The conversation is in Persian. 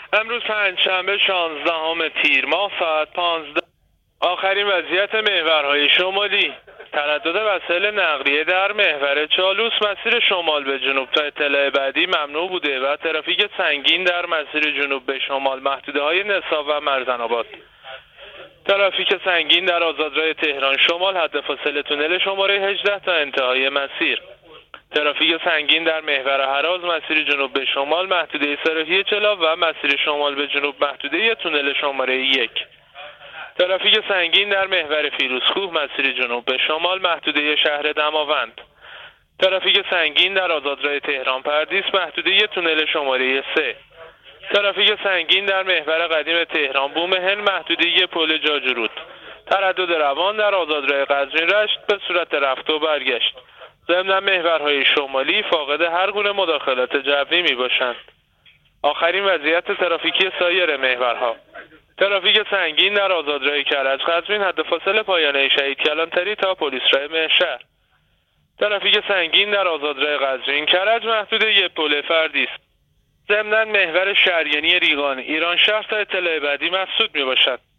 امروز پنجشنبه 16 تیر ماه ساعت 15. آخرین وضعیت محورهای شمالی: تردد وسایل نقلیه در محور چالوس مسیر شمال به جنوب تا اطلاع بعدی ممنوع بوده و ترافیک سنگین در مسیر جنوب به شمال محدوده های نصاب و مرزن آباد. ترافیک سنگین در آزادراه تهران شمال حد فاصله تونل شماره 18 تا انتهای مسیر. ترافیک سنگین در محور هراز مسیر جنوب به شمال محدوده صرافی چلاو و مسیر شمال به جنوب محدوده تونل شماره 1. ترافیک سنگین در محور فیروزکوه مسیر جنوب به شمال محدوده شهر دماوند. ترافیک سنگین در آزادراه تهران پردیس محدوده تونل شماره 3. ترافیک سنگین در محور قدیم تهران بومهن محدوده پل جاجورود. تردد روان در آزادراه قزوین رشت به صورت رفت و برگشت. ضمن محورهای شمالی فاقد هر گونه مداخلات جوی می باشند. آخرین وضعیت ترافیکی سایر محورها: ترافیک سنگین در آزادراه کرج قزوین حد فاصله پایانه شهید کلانتری تا پلیس راه مهشهر. ترافیک سنگین در آزادراه قزوین کرج محدوده پل فردیس. ضمن محور شریانی ریگان ایران شهر تا اطلاع بعدی مسدود می باشد.